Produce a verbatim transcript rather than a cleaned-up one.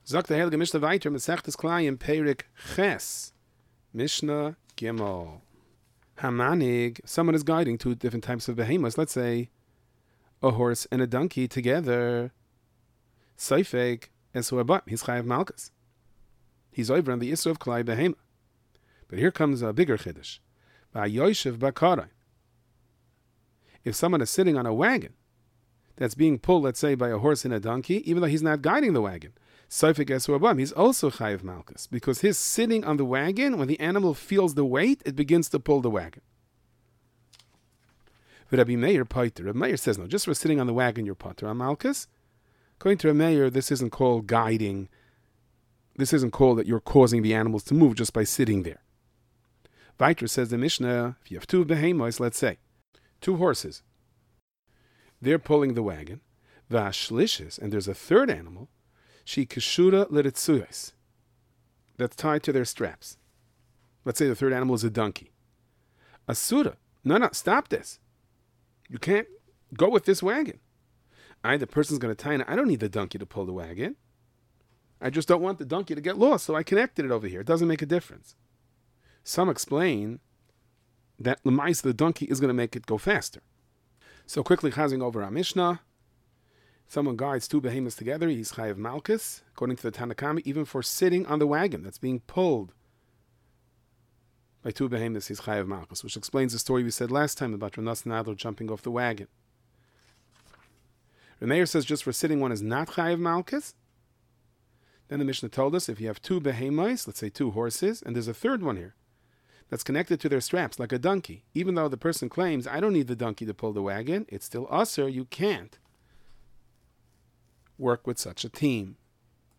Sagt der Heilige Mishnah weiter, Mesechtes Klayim, Perik Ches, Mishnah Gimel. Hamanig, someone is guiding two different types of behemoths. Let's say a horse and a donkey together. Seifek Esuabat, he's Chayav Malchus. He's over on the Isra of Klai Behema. But here comes a bigger Chiddush. Va'yoshev Bakarai. If someone is sitting on a wagon that's being pulled, let's say, by a horse and a donkey, even though he's not guiding the wagon, Seifek Esuabam, he's also Chayav Malchus, because his sitting on the wagon, when the animal feels the weight, it begins to pull the wagon. But Rabbi Meir Paiter, Rabbi Meir says no, just for sitting on the wagon, you're Pater on Malchus. According to Rabbi Meir, this isn't called guiding. This isn't called that you're causing the animals to move just by sitting there. Weiter says the Mishnah, if you have two behemoths, let's say, two horses, they're pulling the wagon, v'ashlishes, and there's a third animal, she kishura l'ritzuyos, that's tied to their straps. Let's say the third animal is a donkey. Asura, no, no, stop this. You can't go with this wagon. I, the person's going to tie it. I don't need the donkey to pull the wagon. I just don't want the donkey to get lost, so I connected it over here. It doesn't make a difference. Some explain that l'mais, the donkey is going to make it go faster. So quickly chazing over our Mishnah. Someone guides two behemoths together. He's Chayav Malchus, according to the Tanakama, even for sitting on the wagon that's being pulled by two behemoths. He's Chayav Malchus, which explains the story we said last time about Ranas Nadler jumping off the wagon. Remeir says just for sitting one is not Chayav Malchus. Then the Mishnah told us if you have two behemoths, let's say two horses, and there's a third one here that's connected to their straps like a donkey, even though the person claims, I don't need the donkey to pull the wagon, it's still usher, you can't work with such a team.